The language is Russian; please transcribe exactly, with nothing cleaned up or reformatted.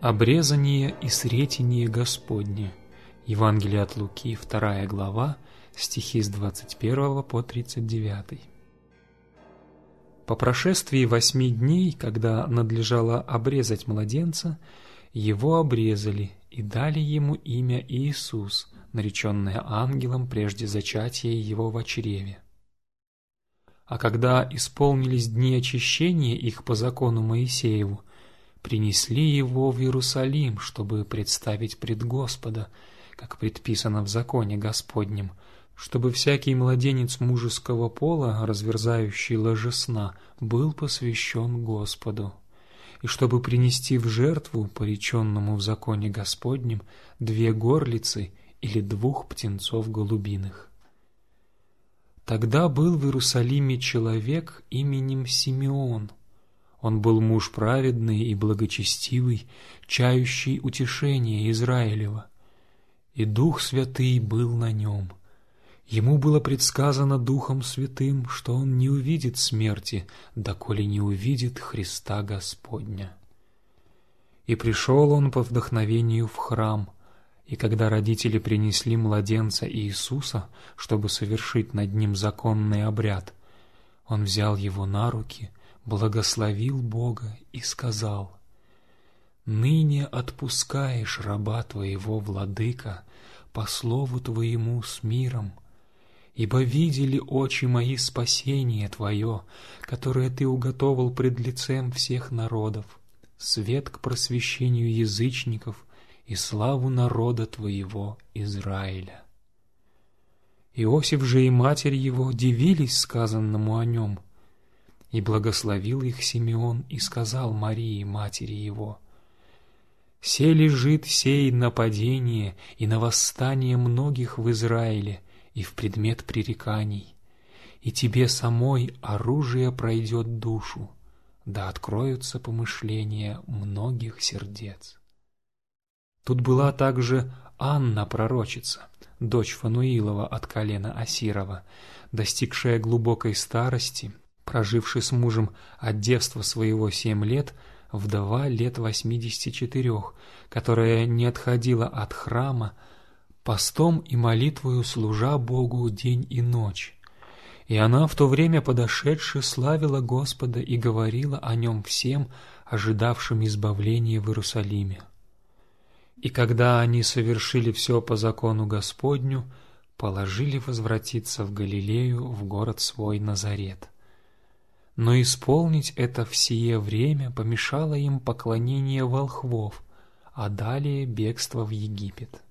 Обрезание и сретение Господне. Евангелие от Луки, вторая глава, стихи с двадцать первого по тридцать девятый. По прошествии восьми дней, когда надлежало обрезать младенца, его обрезали и дали ему имя Иисус, нареченное ангелом прежде зачатия его во чреве. А когда исполнились дни очищения их по закону Моисееву, принесли его в Иерусалим, чтобы представить пред Господа, как предписано в законе Господнем, чтобы всякий младенец мужеского пола, разверзающий ложе сна, был посвящен Господу, и чтобы принести в жертву, пореченному в законе Господнем, две горлицы или двух птенцов голубиных. Тогда был в Иерусалиме человек именем Симеон. Он был муж праведный и благочестивый, чающий утешение Израилева, и Дух Святый был на нем. Ему было предсказано Духом Святым, что он не увидит смерти, доколе не увидит Христа Господня. И пришел он по вдохновению в храм, и когда родители принесли младенца Иисуса, чтобы совершить над ним законный обряд, он взял его на руки, благословил Бога и сказал: «Ныне отпускаешь раба Твоего, Владыка, по слову Твоему с миром, ибо видели очи мои спасение Твое, которое Ты уготовил пред лицем всех народов, свет к просвещению язычников и славу народа Твоего Израиля». Иосиф же и матерь его дивились сказанному о нем. И благословил их Симеон и сказал Марии, матери его: «Се лежит сей на падение и на восстание многих в Израиле и в предмет пререканий, и тебе самой оружие пройдет душу, да откроются помышления многих сердец». Тут была также Анна пророчица, дочь Фануилова от колена Асирова, достигшая глубокой старости, проживший с мужем от девства своего семь лет, вдова лет восьмидесяти четырех, которая не отходила от храма, постом и молитвою служа Богу день и ночь. И она в то время подошедши славила Господа и говорила о нем всем, ожидавшим избавления в Иерусалиме. И когда они совершили все по закону Господню, положили возвратиться в Галилею, в город свой Назарет. Но исполнить это в сие время помешало им поклонение волхвов, а далее бегство в Египет.